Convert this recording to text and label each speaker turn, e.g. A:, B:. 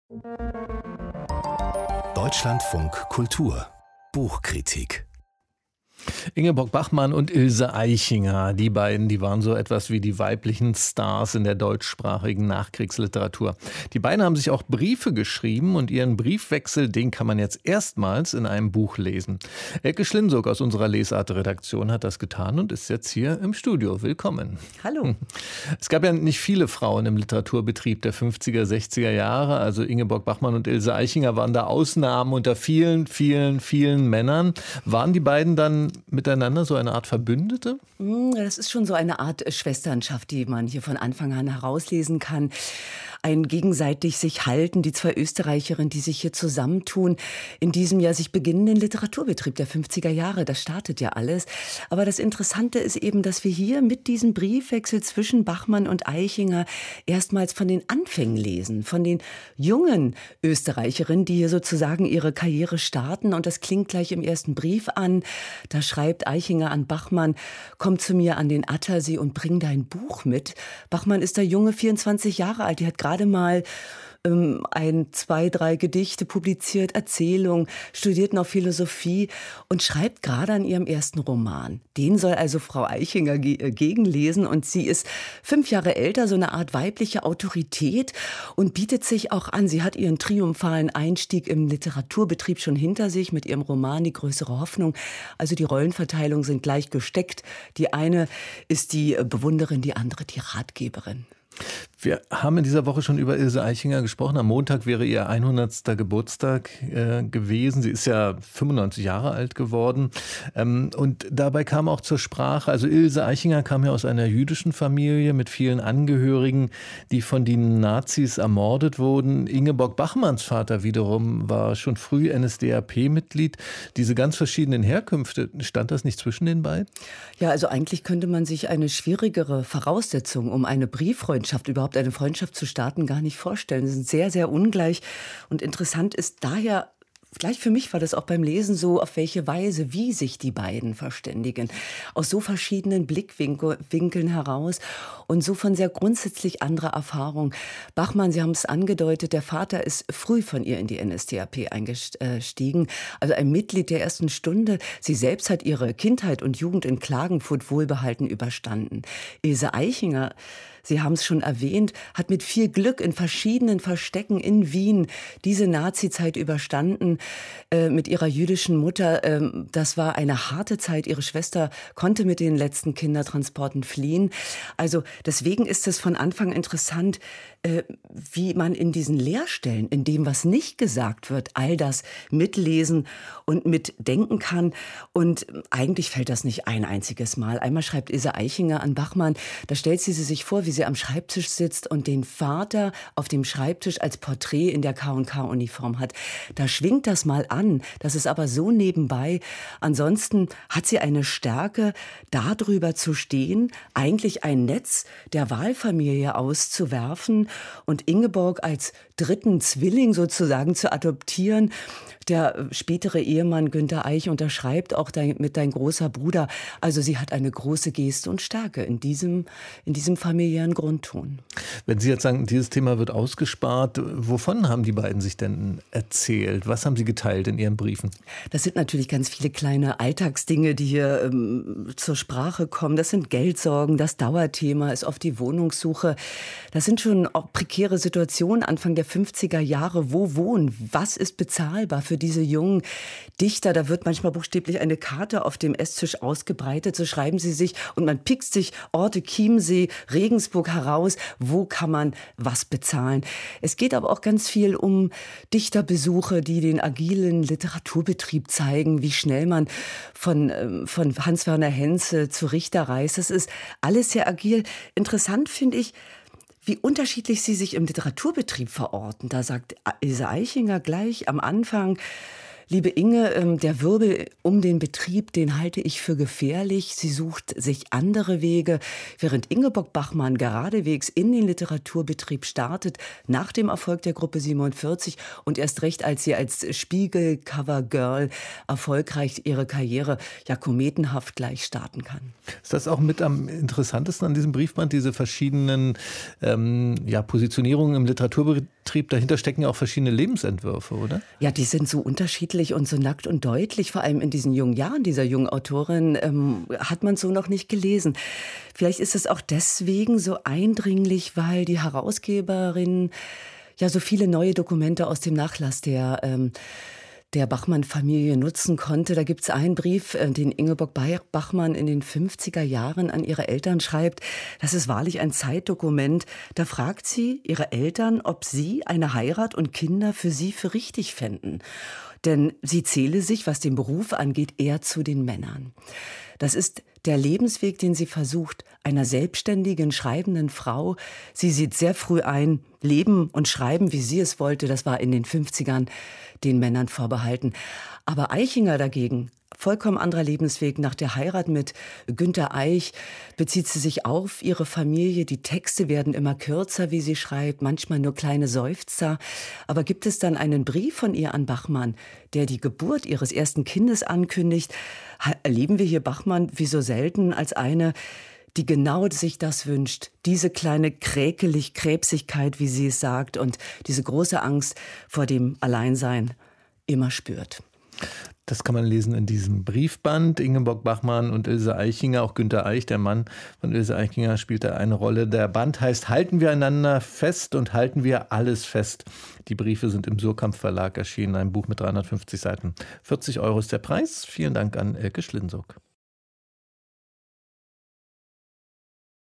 A: Deutschlandfunk Kultur Buchkritik.
B: Ingeborg Bachmann und Ilse Aichinger, die beiden, die waren so etwas wie die weiblichen Stars in der deutschsprachigen Nachkriegsliteratur. Die beiden haben sich auch Briefe geschrieben und ihren Briefwechsel, den kann man jetzt erstmals in einem Buch lesen. Elke Schlinsog aus unserer Lesart-Redaktion hat das getan und ist jetzt hier im Studio. Willkommen.
C: Hallo.
B: Es gab ja nicht viele Frauen im Literaturbetrieb der 50er, 60er Jahre. Also Ingeborg Bachmann und Ilse Aichinger waren da Ausnahmen unter vielen, vielen, vielen Männern. Waren die beiden dann miteinander so eine Art Verbündete?
C: Das ist schon so eine Art Schwesternschaft, die man hier von Anfang an herauslesen kann. Ein gegenseitig sich halten, die zwei Österreicherinnen, die sich hier zusammentun, in diesem ja sich beginnenden Literaturbetrieb der 50er Jahre. Das startet ja alles. Aber das Interessante ist eben, dass wir hier mit diesem Briefwechsel zwischen Bachmann und Aichinger erstmals von den Anfängen lesen, von den jungen Österreicherinnen, die hier sozusagen ihre Karriere starten. Und das klingt gleich im ersten Brief an. Da schreibt Aichinger an Bachmann: Komm zu mir an den Attersee und bring dein Buch mit. Bachmann ist der junge 24 Jahre alt, die hat gerade mal 2, 3 Gedichte publiziert, Erzählungen, studiert noch Philosophie und schreibt gerade an ihrem ersten Roman. Den soll also Frau Aichinger gegenlesen und sie ist 5 Jahre älter, so eine Art weibliche Autorität und bietet sich auch an. Sie hat ihren triumphalen Einstieg im Literaturbetrieb schon hinter sich mit ihrem Roman Die größere Hoffnung. Also die Rollenverteilungen sind gleich gesteckt. Die eine ist die Bewunderin, die andere die Ratgeberin.
B: Wir haben in dieser Woche schon über Ilse Aichinger gesprochen. Am Montag wäre ihr 100. Geburtstag gewesen. Sie ist ja 95 Jahre alt geworden. Und dabei kam auch zur Sprache, also Ilse Aichinger kam ja aus einer jüdischen Familie mit vielen Angehörigen, die von den Nazis ermordet wurden. Ingeborg Bachmanns Vater wiederum war schon früh NSDAP-Mitglied. Diese ganz verschiedenen Herkünfte, stand das nicht zwischen den beiden?
C: Ja, also eigentlich könnte man sich eine schwierigere Voraussetzung, um eine Brieffreundschaft, überhaupt eine Freundschaft zu starten, gar nicht vorstellen. Sie sind sehr, sehr ungleich. Und interessant ist daher, gleich für mich war das auch beim Lesen so, auf welche Weise, wie sich die beiden verständigen. Aus so verschiedenen Blickwinkeln heraus und so von sehr grundsätzlich anderer Erfahrung. Bachmann, Sie haben es angedeutet, der Vater ist früh von ihr in die NSDAP eingestiegen. Also ein Mitglied der ersten Stunde. Sie selbst hat ihre Kindheit und Jugend in Klagenfurt wohlbehalten überstanden. Ilse Aichinger, Sie haben es schon erwähnt, hat mit viel Glück in verschiedenen Verstecken in Wien diese Nazizeit überstanden mit ihrer jüdischen Mutter. Das war eine harte Zeit. Ihre Schwester konnte mit den letzten Kindertransporten fliehen. Also deswegen ist es von Anfang interessant, wie man in diesen Leerstellen, in dem, was nicht gesagt wird, all das mitlesen und mitdenken kann. Und eigentlich fällt das nicht ein einziges Mal. Einmal schreibt Ilse Aichinger an Bachmann, da stellt sie sich vor, wie sie am Schreibtisch sitzt und den Vater auf dem Schreibtisch als Porträt in der K&K-Uniform hat. Da schwingt das mal an, das ist aber so nebenbei. Ansonsten hat sie eine Stärke, darüber zu stehen, eigentlich ein Netz der Wahlfamilie auszuwerfen und Ingeborg als dritten Zwilling sozusagen zu adoptieren. Der spätere Ehemann Günter Eich unterschreibt auch mit dein großer Bruder. Also sie hat eine große Geste und Stärke in diesem familiären Grundton.
B: Wenn Sie jetzt sagen, dieses Thema wird ausgespart, wovon haben die beiden sich denn erzählt? Was haben sie geteilt in ihren Briefen? Das
C: sind natürlich ganz viele kleine Alltagsdinge, die hier zur Sprache kommen. Das sind Geldsorgen, das Dauerthema ist oft die Wohnungssuche. Das sind schon auch prekäre Situationen Anfang der 50er Jahre. Wo wohnen? Was ist bezahlbar für diese jungen Dichter? Da wird manchmal buchstäblich eine Karte auf dem Esstisch ausgebreitet. So schreiben sie sich und man pickt sich Orte, Chiemsee, Regensburg heraus. Wo kann man was bezahlen? Es geht aber auch ganz viel um Dichterbesuche, die den agilen Literaturbetrieb zeigen, wie schnell man von Hans-Werner Henze zu Richter reist. Das ist alles sehr agil. Interessant finde ich, wie unterschiedlich sie sich im Literaturbetrieb verorten. Da sagt Ilse Aichinger gleich am Anfang: Liebe Inge, der Wirbel um den Betrieb, den halte ich für gefährlich. Sie sucht sich andere Wege, während Ingeborg Bachmann geradewegs in den Literaturbetrieb startet, nach dem Erfolg der Gruppe 47 und erst recht, als sie als Spiegel-Cover-Girl erfolgreich ihre Karriere ja kometenhaft gleich starten kann.
B: Ist das auch mit am interessantesten an diesem Briefband, diese verschiedenen Positionierungen im Literaturbetrieb? Auftrieb. Dahinter stecken ja auch verschiedene Lebensentwürfe, oder?
C: Ja, die sind so unterschiedlich und so nackt und deutlich. Vor allem in diesen jungen Jahren dieser jungen Autorin hat man so noch nicht gelesen. Vielleicht ist es auch deswegen so eindringlich, weil die Herausgeberin ja so viele neue Dokumente aus dem Nachlass der Bachmann-Familie nutzen konnte. Da gibt es einen Brief, den Ingeborg Bachmann in den 50er Jahren an ihre Eltern schreibt. Das ist wahrlich ein Zeitdokument. Da fragt sie ihre Eltern, ob sie eine Heirat und Kinder für sie für richtig fänden. Denn sie zähle sich, was den Beruf angeht, eher zu den Männern. Das ist der Lebensweg, den sie versucht, einer selbstständigen, schreibenden Frau. Sie sieht sehr früh ein, leben und schreiben, wie sie es wollte. Das war in den 50ern den Männern vorbehalten. Aber Eichinger dagegen, vollkommen anderer Lebensweg. Nach der Heirat mit Günter Eich bezieht sie sich auf ihre Familie. Die Texte werden immer kürzer, wie sie schreibt, manchmal nur kleine Seufzer. Aber gibt es dann einen Brief von ihr an Bachmann, der die Geburt ihres ersten Kindes ankündigt, erleben wir hier Bachmann wie so selten als eine, die genau sich das wünscht. Diese kleine Kräkeligkeit, wie sie es sagt, und diese große Angst vor dem Alleinsein immer spürt.
B: Das kann man lesen in diesem Briefband. Ingeborg Bachmann und Ilse Aichinger, auch Günter Eich, der Mann von Ilse Aichinger, spielt da eine Rolle. Der Band heißt Halten wir einander fest und halten wir alles fest. Die Briefe sind im Surkamp Verlag erschienen, ein Buch mit 350 Seiten. 40 € ist der Preis. Vielen Dank an Elke Schlinsock.